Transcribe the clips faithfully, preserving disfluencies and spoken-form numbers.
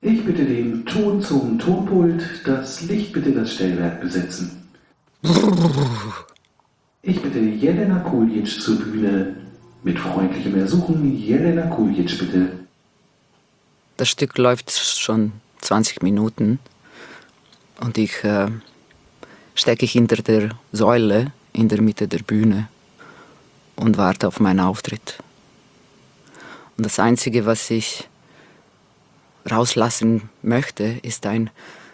Ich bitte den Ton zum Tonpult, das Licht bitte das Stellwerk besetzen. Ich bitte Jelena Kuljic zur Bühne. Mit freundlichem Ersuchen, Jelena Kuljic bitte. Das Stück läuft schon zwanzig Minuten und ich äh, stecke hinter der Säule in der Mitte der Bühne und warte auf meinen Auftritt. Und das Einzige, was ich rauslassen möchte, ist ein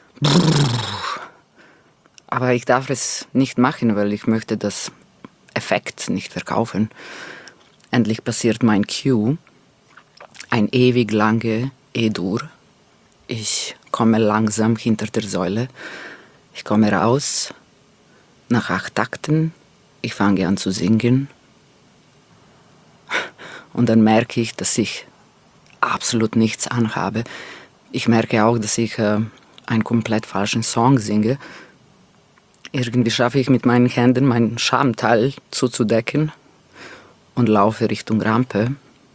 Aber ich darf es nicht machen, weil ich möchte das Effekt nicht verkaufen. Endlich passiert mein Cue, ein ewig lange E-Dur. Ich komme langsam hinter der Säule. Ich komme raus, nach acht Takten. Ich fange an zu singen. Und dann merke ich, dass ich absolut nichts anhabe. Ich merke auch, dass ich äh, einen komplett falschen Song singe. Irgendwie schaffe ich mit meinen Händen meinen Schamteil zuzudecken und laufe Richtung Rampe.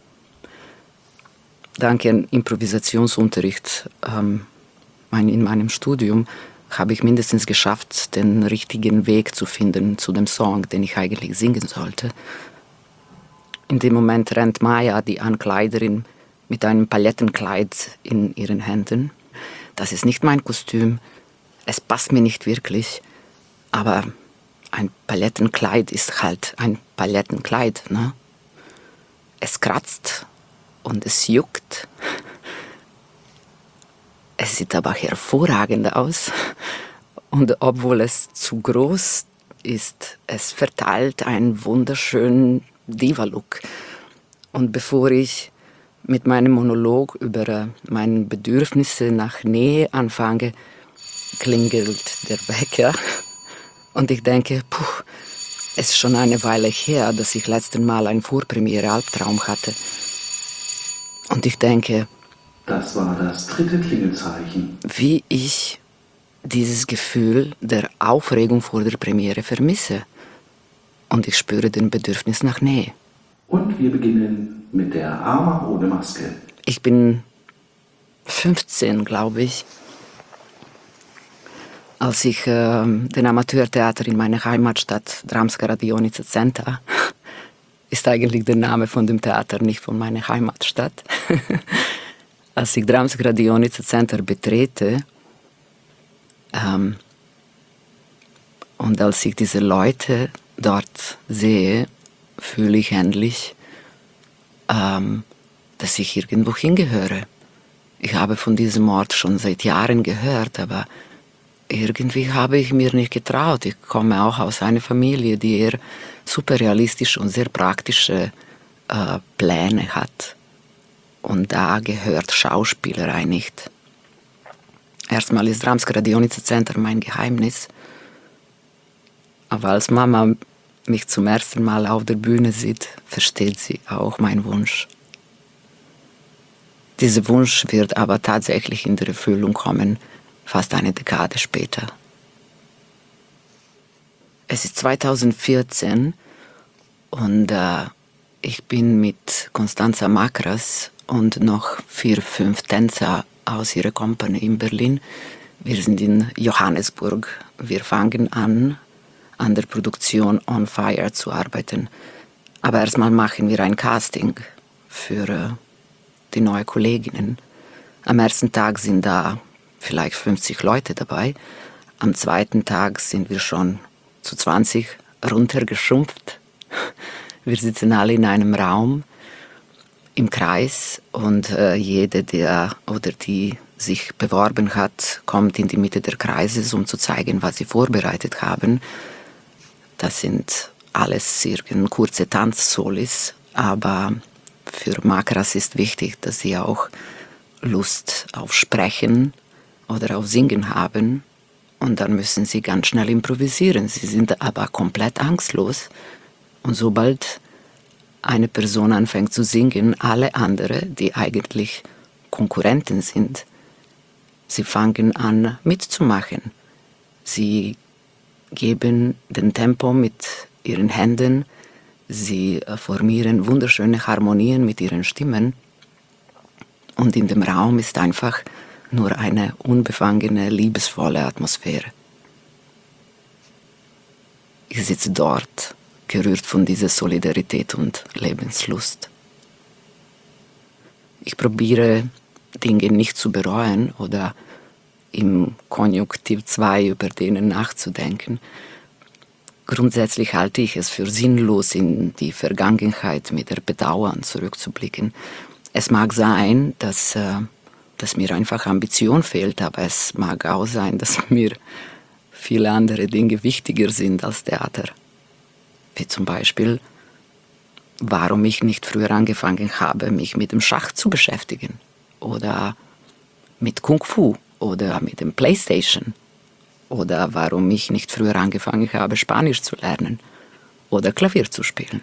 Dank an Improvisationsunterricht ähm, mein, in meinem Studium habe ich mindestens geschafft, den richtigen Weg zu finden zu dem Song, den ich eigentlich singen sollte. In dem Moment rennt Maya, die Ankleiderin, mit einem Palettenkleid in ihren Händen. Das ist nicht mein Kostüm, es passt mir nicht wirklich, aber ein Palettenkleid ist halt ein Palettenkleid, ne? Es kratzt und es juckt. Es sieht aber hervorragend aus. Und obwohl es zu groß ist, es verteilt einen wunderschönen Diva-Look. Und bevor ich mit meinem Monolog über äh, meine Bedürfnisse nach Nähe anfange, klingelt der Wecker. Und ich denke, puh, es ist schon eine Weile her, dass ich letzten Mal einen Vorpremiere-Albtraum hatte. Und ich denke, Das war das dritte Klingelzeichen. wie ich dieses Gefühl der Aufregung vor der Premiere vermisse. Und ich spüre den Bedürfnis nach Nähe. Und wir beginnen mit der Ama ohne Maske. Ich bin fünfzehn, glaube ich, als ich äh, den Amateurtheater in meiner Heimatstadt Dramska Radionica Centa, ist eigentlich der Name von dem Theater, nicht von meiner Heimatstadt, als ich Dramska Radionica Centa betrete ähm, und als ich diese Leute dort sehe, fühle ich endlich, ähm, dass ich irgendwo hingehöre. Ich habe von diesem Ort schon seit Jahren gehört, aber irgendwie habe ich mir nicht getraut. Ich komme auch aus einer Familie, die eher superrealistisch und sehr praktische äh, Pläne hat. Und da gehört Schauspielerei nicht. Erstmal ist Dramska Radionica Centa mein Geheimnis. Aber als Mama mich zum ersten Mal auf der Bühne sieht, versteht sie auch meinen Wunsch. Dieser Wunsch wird aber tatsächlich in der Erfüllung kommen, fast eine Dekade später. Es ist zweitausendvierzehn und äh, ich bin mit Constanza Makras und noch vier, fünf Tänzer aus ihrer Company in Berlin. Wir sind in Johannesburg. Wir fangen an, an der Produktion On Fire zu arbeiten. Aber erstmal machen wir ein Casting für äh, die neuen Kolleginnen. Am ersten Tag sind da vielleicht fünfzig Leute dabei. Am zweiten Tag sind wir schon zu zwanzig runtergeschrumpft. Wir sitzen alle in einem Raum im Kreis und äh, jeder, der oder die sich beworben hat, kommt in die Mitte der Kreises, um zu zeigen, was sie vorbereitet haben. Das sind alles irgend kurze Tanzsolis, aber für Makras ist wichtig, dass sie auch Lust auf Sprechen oder auf Singen haben. Und dann müssen sie ganz schnell improvisieren. Sie sind aber komplett angstlos. Und sobald eine Person anfängt zu singen, alle anderen, die eigentlich Konkurrenten sind, sie fangen an mitzumachen. Sie geben den Tempo mit ihren Händen, sie formieren wunderschöne Harmonien mit ihren Stimmen und in dem Raum ist einfach nur eine unbefangene, liebesvolle Atmosphäre. Ich sitze dort, gerührt von dieser Solidarität und Lebenslust. Ich probiere, Dinge nicht zu bereuen oder im Konjunktiv zwei über denen nachzudenken. Grundsätzlich halte ich es für sinnlos, in die Vergangenheit mit der Bedauern zurückzublicken. Es mag sein, dass, äh, dass mir einfach Ambition fehlt, aber es mag auch sein, dass mir viele andere Dinge wichtiger sind als Theater. Wie zum Beispiel, warum ich nicht früher angefangen habe, mich mit dem Schach zu beschäftigen oder mit Kung Fu oder mit dem Playstation oder warum ich nicht früher angefangen habe, Spanisch zu lernen oder Klavier zu spielen.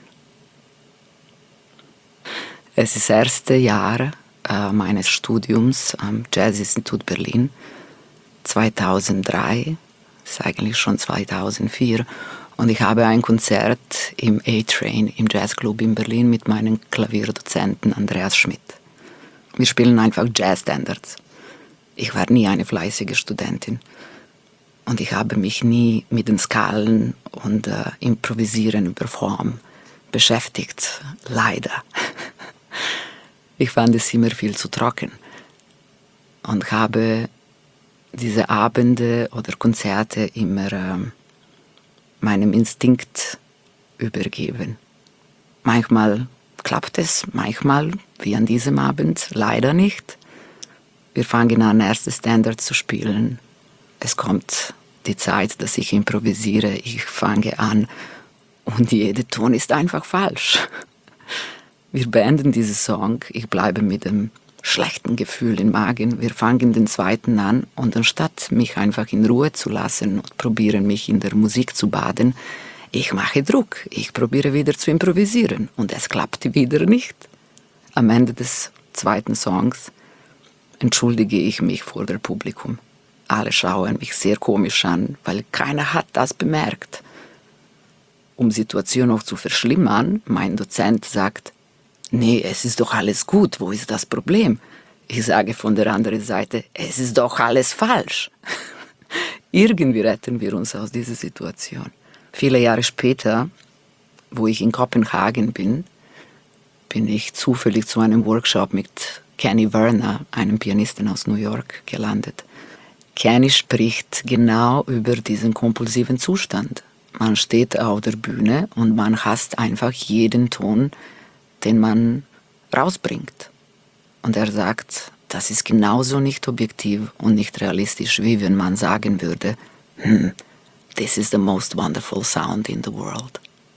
Es ist das erste Jahr äh, meines Studiums am Jazzinstitut Berlin, zweitausenddrei, ist eigentlich schon zweitausendvier, und ich habe ein Konzert im A-Train im Jazzclub in Berlin mit meinem Klavierdozenten Andreas Schmidt. Wir spielen einfach Jazzstandards. Ich war nie eine fleißige Studentin und ich habe mich nie mit den Skalen und äh, Improvisieren über Form beschäftigt, leider. Ich fand es immer viel zu trocken und habe diese Abende oder Konzerte immer äh, meinem Instinkt übergeben. Manchmal klappt es, manchmal, wie an diesem Abend, leider nicht. Wir fangen an, erste Standards zu spielen. Es kommt die Zeit, dass ich improvisiere. Ich fange an und jeder Ton ist einfach falsch. Wir beenden diesen Song. Ich bleibe mit dem schlechten Gefühl im Magen. Wir fangen den zweiten an und anstatt mich einfach in Ruhe zu lassen und probieren, mich in der Musik zu baden, ich mache Druck. Ich probiere wieder zu improvisieren und es klappt wieder nicht. Am Ende des zweiten Songs entschuldige ich mich vor dem Publikum. Alle schauen mich sehr komisch an, weil keiner hat das bemerkt. Um die Situation noch zu verschlimmern, mein Dozent sagt, nee, es ist doch alles gut, wo ist das Problem? Ich sage von der anderen Seite, es ist doch alles falsch. Irgendwie retten wir uns aus dieser Situation. Viele Jahre später, wo ich in Kopenhagen bin, bin ich zufällig zu einem Workshop mit Kenny Werner, einem Pianisten aus New York, gelandet. Kenny spricht genau über diesen kompulsiven Zustand. Man steht auf der Bühne und man hasst einfach jeden Ton, den man rausbringt. Und er sagt, das ist genauso nicht objektiv und nicht realistisch, wie wenn man sagen würde, hm, this is the most wonderful sound in the world.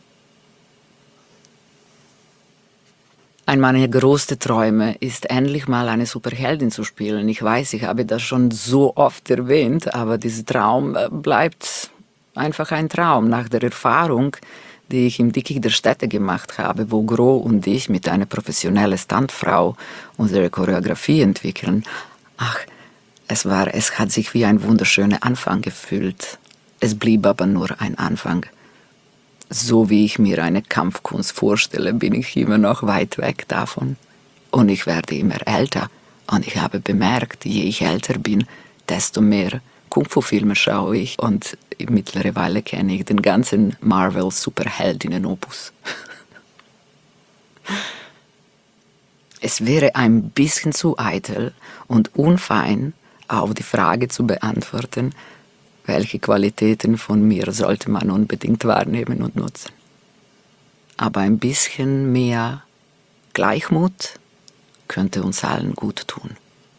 Ein meiner größten Träume ist, endlich mal eine Superheldin zu spielen. Ich weiß, ich habe das schon so oft erwähnt, aber dieser Traum bleibt einfach ein Traum. Nach der Erfahrung, die ich im Dickicht der Städte gemacht habe, wo Gro und ich mit einer professionellen Stuntfrau unsere Choreografie entwickeln. Ach, es war, es hat sich wie ein wunderschöner Anfang gefühlt. Es blieb aber nur ein Anfang. So wie ich mir eine Kampfkunst vorstelle, bin ich immer noch weit weg davon. Und ich werde immer älter. Und ich habe bemerkt, je ich älter bin, desto mehr Kung-Fu-Filme schaue ich. Und mittlerweile kenne ich den ganzen Marvel-Superheldinnen-Opus. Es wäre ein bisschen zu eitel und unfein, auf die Frage zu beantworten, welche Qualitäten von mir sollte man unbedingt wahrnehmen und nutzen. Aber ein bisschen mehr Gleichmut könnte uns allen gut tun.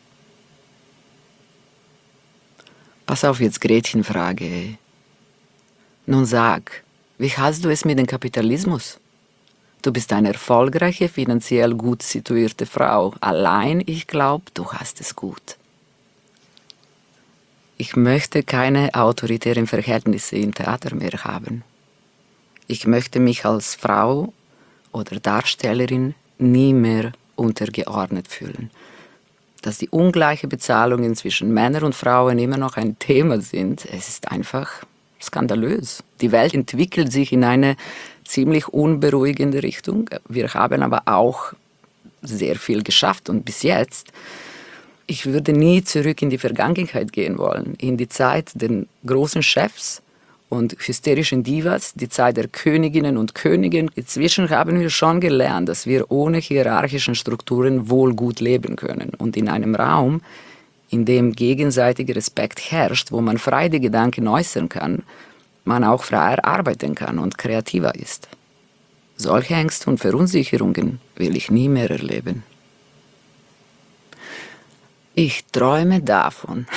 Pass auf jetzt, Gretchenfrage. Nun sag, wie hast du es mit dem Kapitalismus? Du bist eine erfolgreiche, finanziell gut situierte Frau. Allein, ich glaube, du hast es gut. Ich möchte keine autoritären Verhältnisse im Theater mehr haben. Ich möchte mich als Frau oder Darstellerin nie mehr untergeordnet fühlen. Dass die ungleiche Bezahlungen zwischen Männern und Frauen immer noch ein Thema sind, es ist einfach skandalös. Die Welt entwickelt sich in eine ziemlich unberuhigende Richtung. Wir haben aber auch sehr viel geschafft und bis jetzt Ich würde nie zurück in die Vergangenheit gehen wollen, in die Zeit der großen Chefs und hysterischen Divas, die Zeit der Königinnen und Königen. Inzwischen haben wir schon gelernt, dass wir ohne hierarchischen Strukturen wohl gut leben können. Und in einem Raum, in dem gegenseitiger Respekt herrscht, wo man frei die Gedanken äußern kann, man auch freier arbeiten kann und kreativer ist. Solche Ängste und Verunsicherungen will ich nie mehr erleben. Ich träume davon,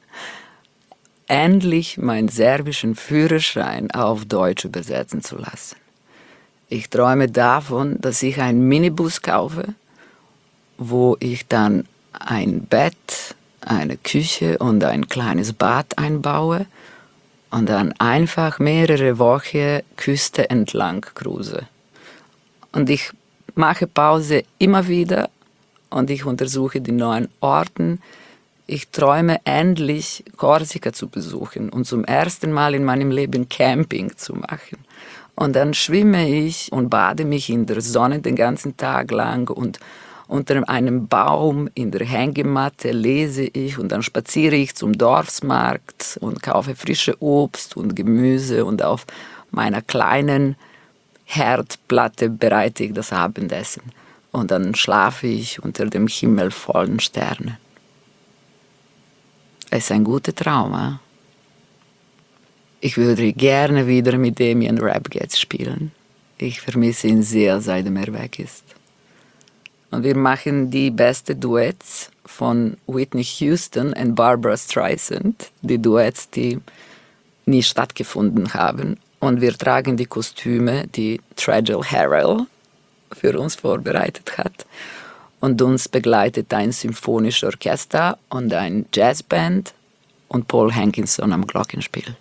endlich meinen serbischen Führerschein auf Deutsch übersetzen zu lassen. Ich träume davon, dass ich einen Minibus kaufe, wo ich dann ein Bett, eine Küche und ein kleines Bad einbaue und dann einfach mehrere Wochen Küste entlang cruise. Und ich mache Pause immer wieder und ich untersuche die neuen Orte. Ich träume endlich, Korsika zu besuchen und zum ersten Mal in meinem Leben Camping zu machen. Und dann schwimme ich und bade mich in der Sonne den ganzen Tag lang und unter einem Baum in der Hängematte lese ich und dann spaziere ich zum Dorfsmarkt und kaufe frische Obst und Gemüse und auf meiner kleinen Herdplatte bereite ich das Abendessen. Und dann schlafe ich unter dem Himmel vollen Sternen. Es ist ein guter Traum, eh? Ich würde gerne wieder mit Damien Rapgate spielen. Ich vermisse ihn sehr, seitdem er weg ist. Und wir machen die besten Duets von Whitney Houston und Barbra Streisand. Die Duets, die nie stattgefunden haben. Und wir tragen die Kostüme, die Tragel Harrell für uns vorbereitet hat. Und uns begleitet ein symphonisches Orchester und ein Jazzband und Paul Hankinson am Glockenspiel.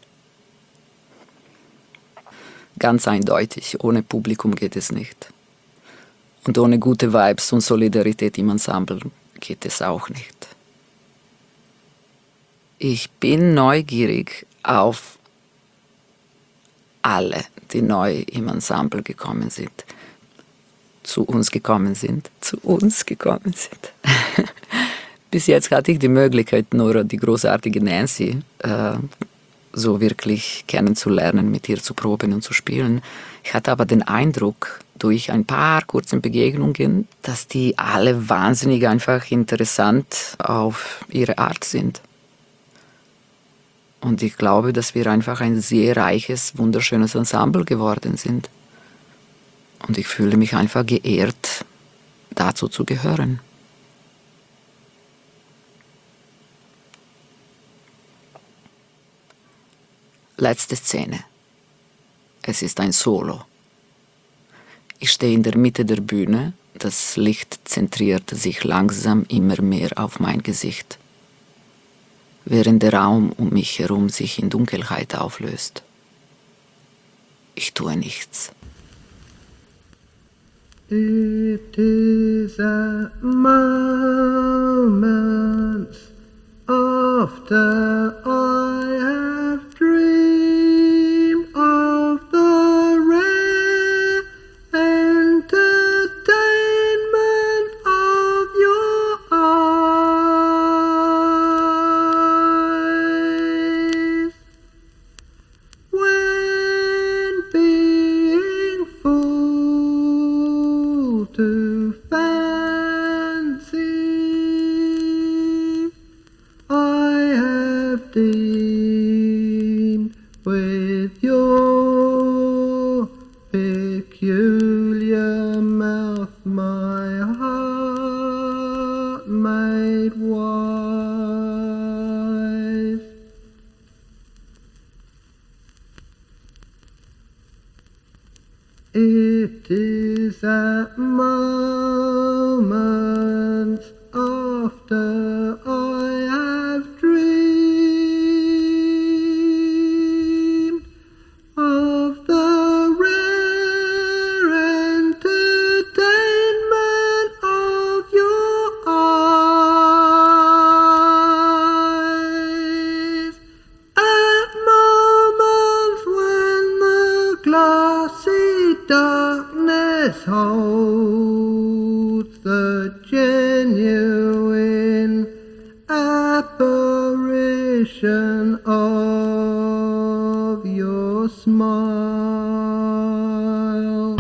Ganz eindeutig, ohne Publikum geht es nicht. Und ohne gute Vibes und Solidarität im Ensemble geht es auch nicht. Ich bin neugierig auf alle, die neu im Ensemble gekommen sind. Zu uns gekommen sind, zu uns gekommen sind. Bis jetzt hatte ich die Möglichkeit, nur die großartige Nancy äh, so wirklich kennenzulernen, mit ihr zu proben und zu spielen. Ich hatte aber den Eindruck, durch ein paar kurze Begegnungen, dass die alle wahnsinnig einfach interessant auf ihre Art sind. Und ich glaube, dass wir einfach ein sehr reiches, wunderschönes Ensemble geworden sind. Und ich fühle mich einfach geehrt, dazu zu gehören. Letzte Szene. Es ist ein Solo. Ich stehe in der Mitte der Bühne, das Licht zentriert sich langsam immer mehr auf mein Gesicht, während der Raum um mich herum sich in Dunkelheit auflöst. Ich tue nichts. It is a moment after I have dreamed of the rare entertainment of your eyes, when being full to fancy, I have deemed with your peculiar mouth my heart made wise. It is at moments after I have dreamed of the rare entertainment of your eyes, at moments when the glassy darkness holds the genuine fascination of your smile.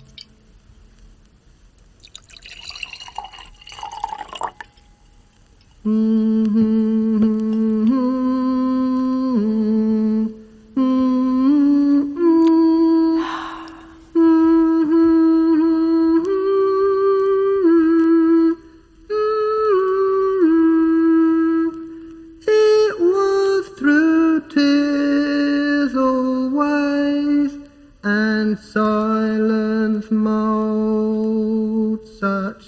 It was through tears always, and silence mold such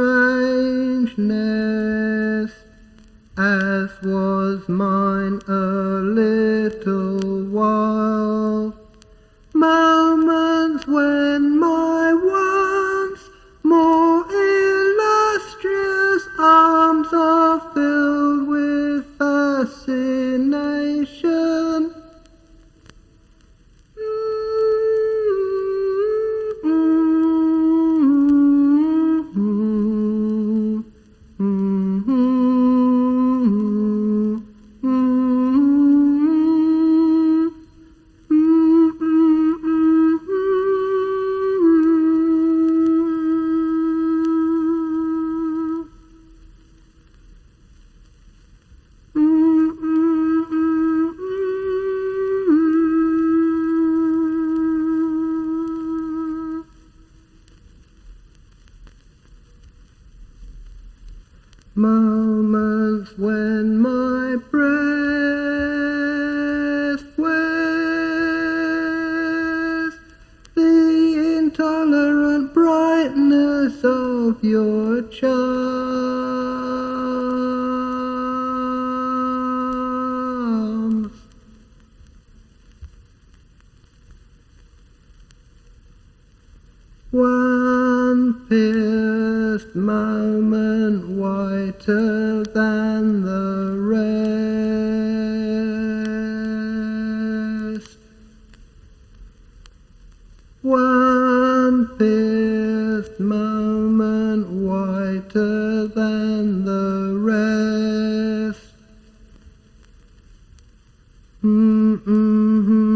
strangeness as was mine a little while. Moments when my once more illustrious arms are filled with fascination. Moments when my breath wears the intolerant brightness of your charms. One pierced moment whiter than the rest. One pierced moment whiter than the rest. Mm-mm-hmm.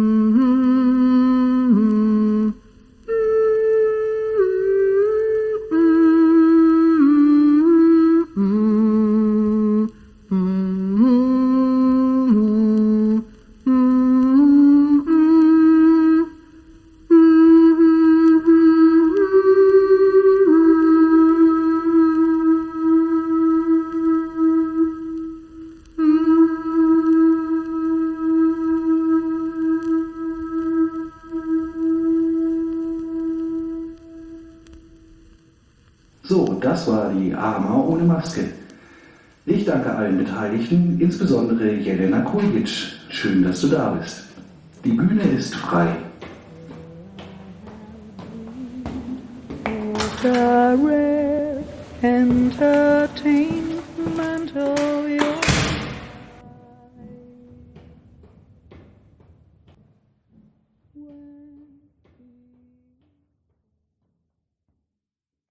So, das war die Ama ohne Maske. Ich danke allen Beteiligten, insbesondere Jelena Kuljic. Schön, dass du da bist. Die Bühne ist frei. Rare entertainment.